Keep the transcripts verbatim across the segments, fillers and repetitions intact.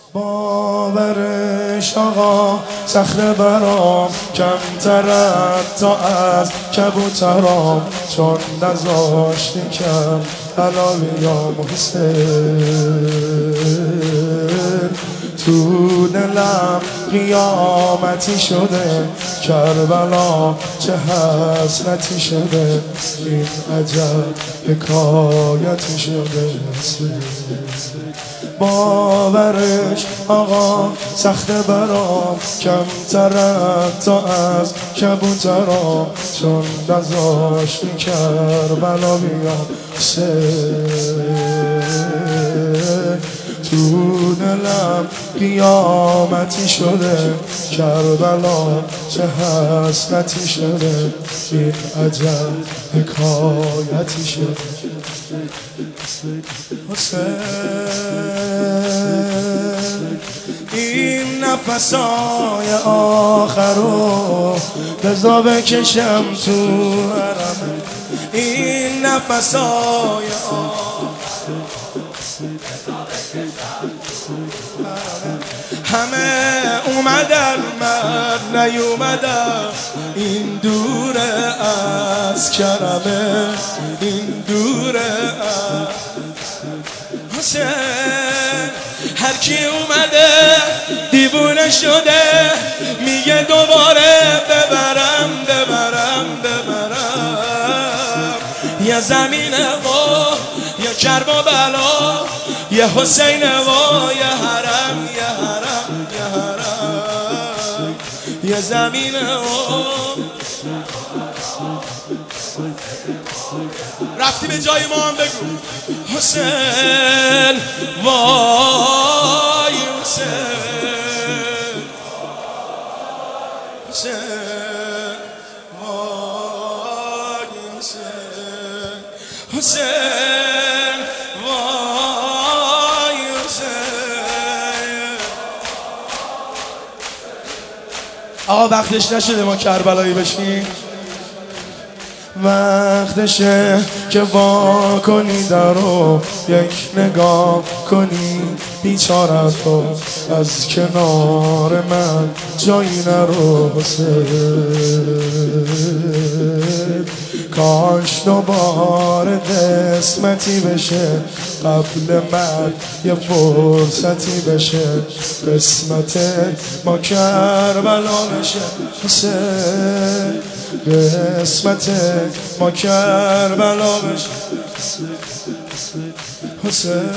باورش آقا صخره برام کمترد تا از کبوترام، چون نذاشتی کم علاویام حسین. تو دلم قیامتی شده، کربلا چه حسرتی شده، این عجب حکایتی شده. باورش آقا سخته برام کمترد تا از کبوترام، چون نذاشتی کربلا بیام حسین. تو دلم قیامتی شده، کربلا چه حسرتی شده، این عجب حکایتی شده. حسین این نفسای آخرو بذار بکشم تو حرمه، این نفسای آخرو همه اومدن من نیومدم، این دوره از کرمه، این دوره از حسین. هر کی اومده دیوونه شده، میگه دوباره ببرم ببرم ببرم. یه زمینه و یه کرب و بلا، یه حسین و یه حرم یه حرم یه حرم. یه زمینه و رفتی به جای ما هم بگو حسین. وای حسین حسین وای حسین حسین وای حسین. آقا وقتش نشده ما کربلایی بشیم، وقتشه که وا کنی درو، یک نگاه کنی بیچارت رو، از کنار من جایی نرو حسین. کاش دوباره قسمتی بشه، قبل من یه فرصتی بشه، قسمت ما کربلا بشه حسین. قسمت ما کربلا بشه حسین.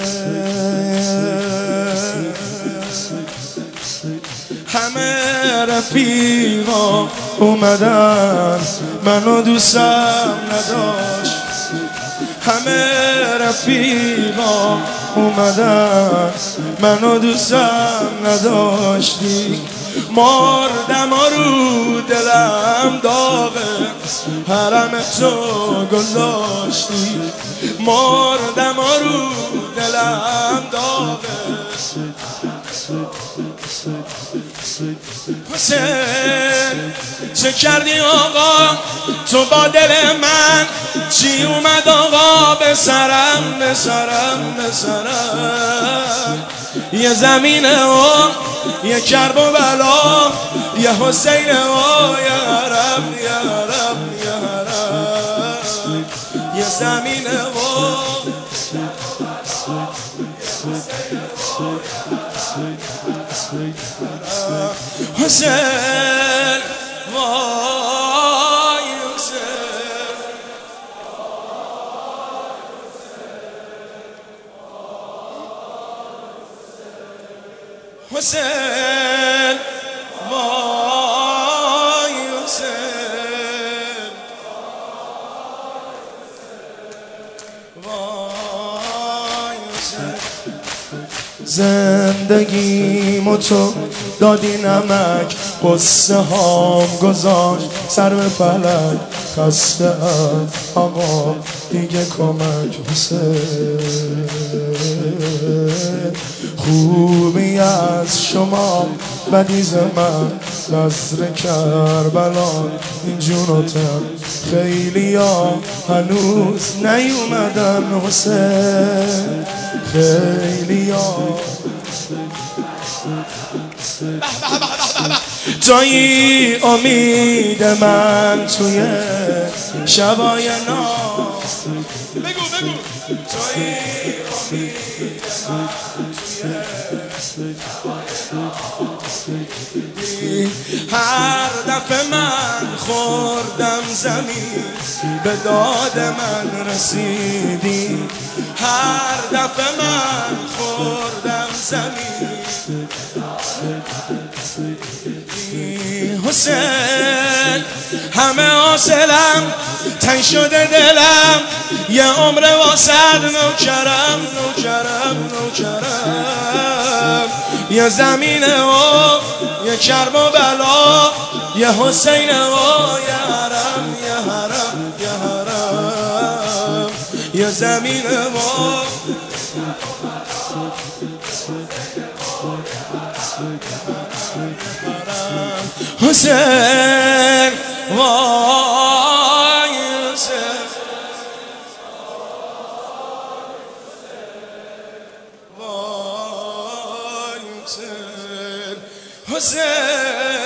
همه رفیقا اومدن منو دوستم نداشت، همه رفیقا اومدن منو دوستم نداشتی. مردم رو دلم داغه، حرم تو گذاشتی. مردم رو دلم داغه حسین. چه کردی آقا تو با دل من، چی اومد آقا به سرم به سرم به سرم. یه زمینه و یه کرب و بلا، یه حسین و یه حرم یه حرم یه حرم. یه زمینه و حسین وای حسین حسین وای حسین وای حسین. زندگیمو تو دادی نمک، قصه هام گذاشت سر به فلک. خسته ام آقا دیگه کمک حسین. خوبی از شما بدیز من، نظر کربلان این جونتم. خیلی ها هنوز نیومدن حسین، خیلی ها تویی امید من توی شبای نام. بگو بگو. تویی امید من توی هر دفعه من خوردم زمین به داد من رسیدی. هر دفعه من خوردم زمین حسین همه حاصلم تنگ شده دلم یه عمر واسد نوکرم نوکرم نوکرم یه زمینه و یه کرب و بلا یه حسین و یه حرم یه حرم یه حرم یه زمینه و حسین وای حسین وای حسین حسین